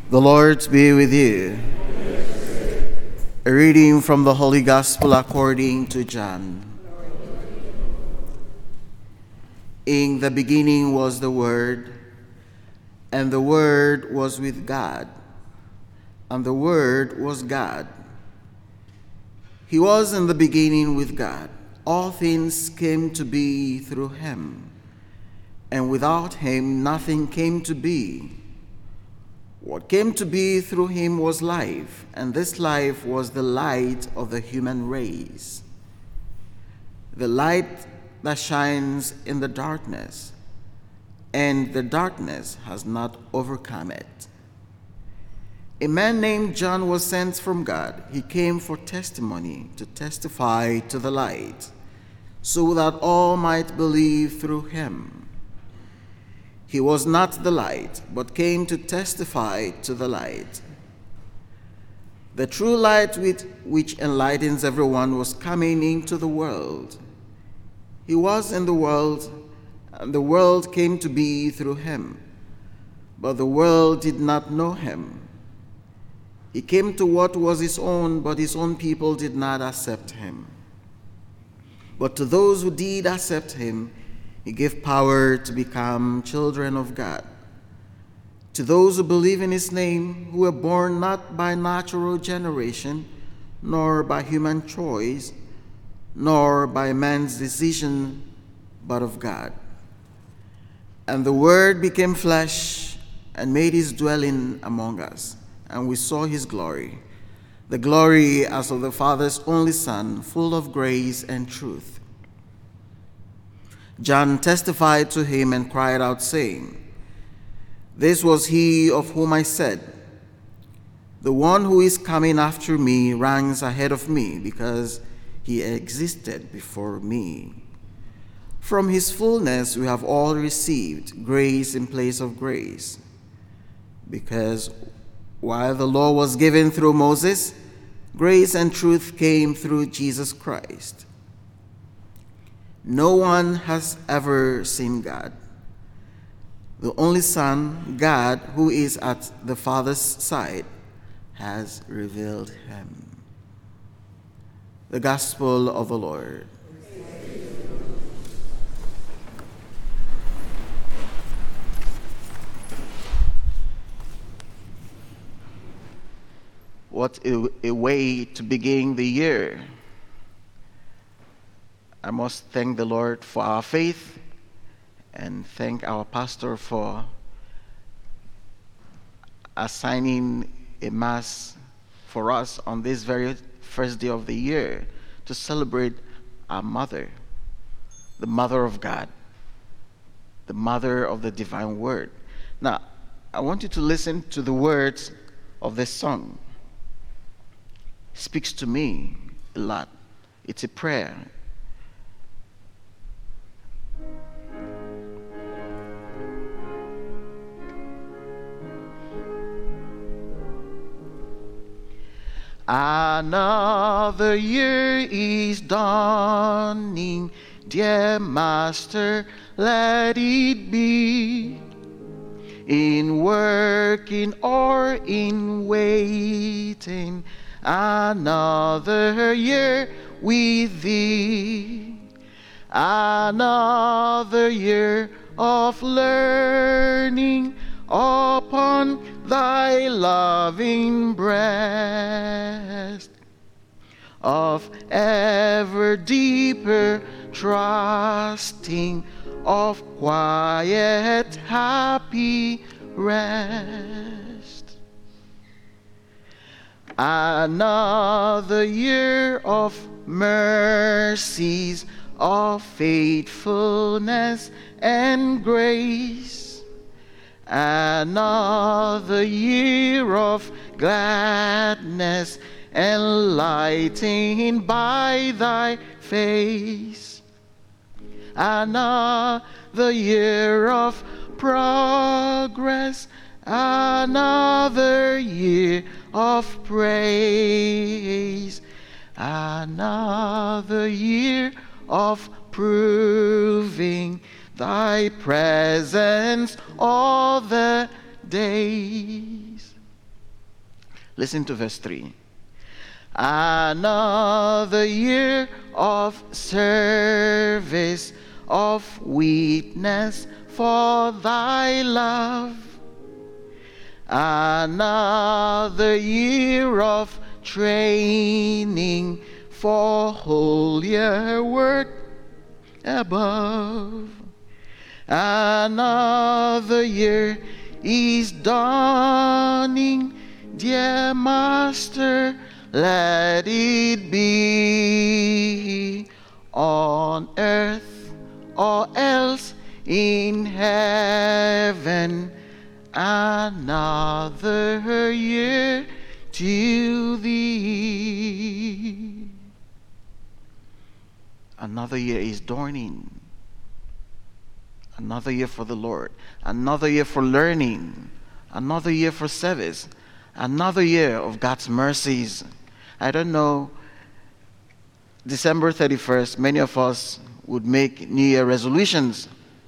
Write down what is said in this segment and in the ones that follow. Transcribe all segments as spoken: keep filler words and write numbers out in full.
The Lord be with you. A reading from the Holy Gospel according to John. In the beginning was the Word, and the Word was with God, and the Word was God. He was in the beginning with God. All things came to be through him, and without him nothing came to be. What came to be through him was life, and this life was the light of the human race. The light that shines in the darkness, and the darkness has not overcome it. A man named John was sent from God. He came for testimony, to testify to the light, so that all might believe through him. He was not the light, but came to testify to the light. The true light with which enlightens everyone was coming into the world. He was in the world, and the world came to be through him, but the world did not know him. He came to what was his own, but his own people did not accept him. But to those who did accept him, he gave power to become children of God. To those who believe in his name, who were born not by natural generation, nor by human choice, nor by man's decision, but of God. And the Word became flesh and made his dwelling among us, and we saw his glory, the glory as of the Father's only Son, full of grace and truth. John testified to him and cried out, saying, "This was he of whom I said, 'The one who is coming after me ranks ahead of me, because he existed before me.' From his fullness we have all received grace in place of grace. Because while the law was given through Moses, grace and truth came through Jesus Christ. No one has ever seen God. The only Son, God, who is at the Father's side, has revealed him." The Gospel of the Lord. What a, a way to begin the year. I must thank the Lord for our faith and thank our pastor for assigning a mass for us on this very first day of the year to celebrate our mother, the Mother of God, the Mother of the Divine Word. Now, I want you to listen to the words of this song. It speaks to me a lot. It's a prayer. Another year is dawning, dear Master, let it be, in working or in waiting, another year with thee, another year of learning upon thy loving breast, of ever deeper trusting, of quiet happy rest. Another year of mercies, of faithfulness and grace, another year of gladness, enlightened by thy face, another year of progress, another year of praise, another year of proving thy presence all the days. Listen to verse three. Another year of service, of witness for thy love. Another year of training for holier work above. Another year is dawning, dear Master, let it be on earth or else in heaven. Another year to thee. Another year is dawning. Another year for the Lord. Another year for learning. Another year for service. Another year of God's mercies. I don't know, December thirty-first, many of us would make New Year resolutions.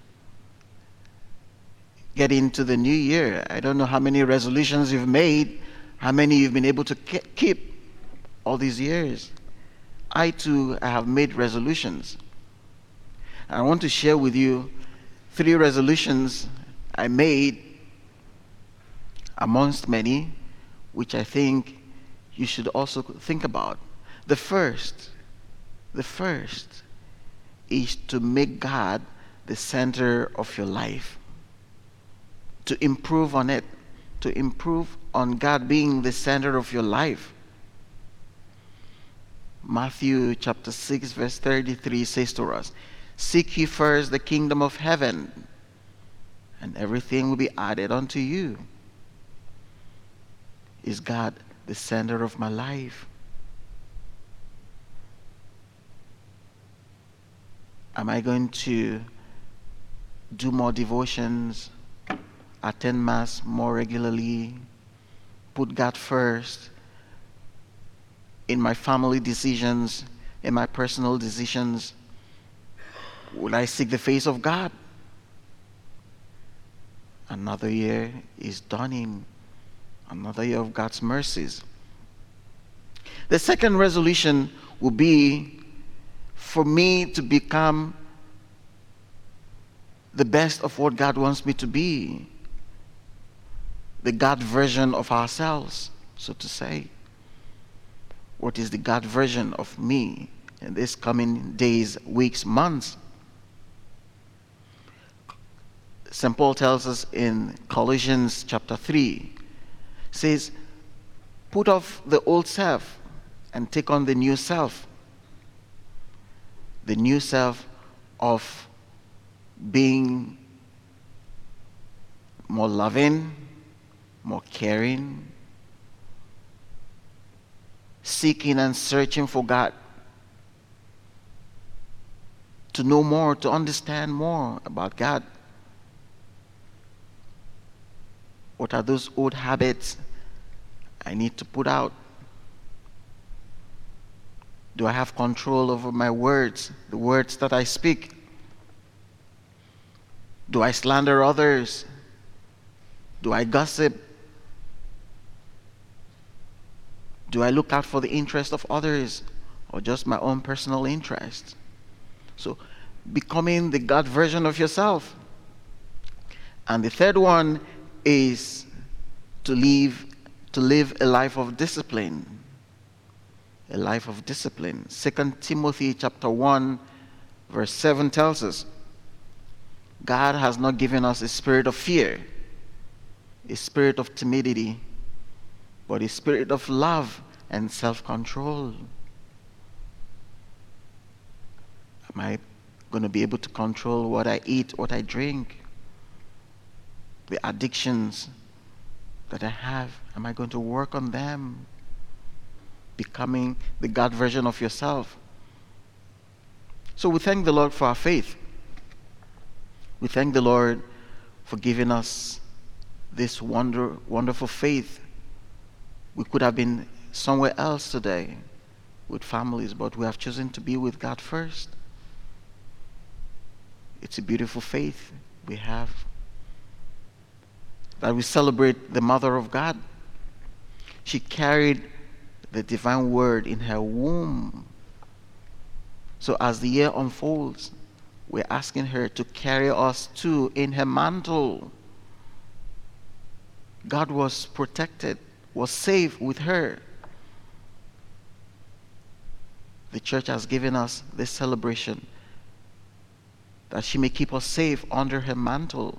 Get into the new year. I don't know how many resolutions you've made, how many you've been able to keep all these years. I too I have made resolutions. I want to share with you three resolutions I made amongst many, which I think you should also think about. The first, the first is to make God the center of your life. To improve on it. To improve on God being the center of your life. Matthew chapter six verse thirty-three says to us, seek ye first the kingdom of heaven, and everything will be added unto you. Is God the center of my life? Am I going to do more devotions, attend Mass more regularly, put God first in my family decisions, in my personal decisions? Will I seek the face of God? Another year is dawning. Another year of God's mercies. The second resolution will be for me to become the best of what God wants me to be. The God version of ourselves, so to say. What is the God version of me in these coming days, weeks, months? Saint Paul tells us in Colossians chapter three, says, put off the old self and take on the new self. The new self of being more loving, more caring, seeking and searching for God, to know more, to understand more about God. What are those old habits I need to put out? Do I have control over my words, the words that I speak? Do I slander others? Do I gossip? Do I look out for the interest of others or just my own personal interest? So, becoming the God version of yourself. And the third one is to live to live a life of discipline. A life of discipline. Second Timothy chapter one verse seven tells us, God has not given us a spirit of fear, a spirit of timidity, but a spirit of love and self-control. Am I going to be able to control what I eat, what I drink? The addictions that I have, am I going to work on them? Becoming the God version of yourself. So we thank the Lord for our faith. We thank the Lord for giving us this wonder, wonderful faith. We could have been somewhere else today with families, but we have chosen to be with God first. It's a beautiful faith we have, that we celebrate the Mother of God. She carried the divine word in her womb. So as the year unfolds, we're asking her to carry us too in her mantle. God was protected, was safe with her. The church has given us this celebration that she may keep us safe under her mantle,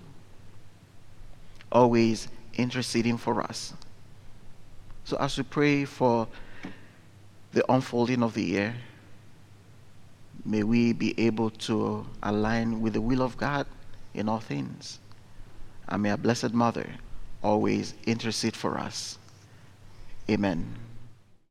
always interceding for us. So as we pray for the unfolding of the year, may we be able to align with the will of God in all things. And may our Blessed Mother always intercede for us. Amen.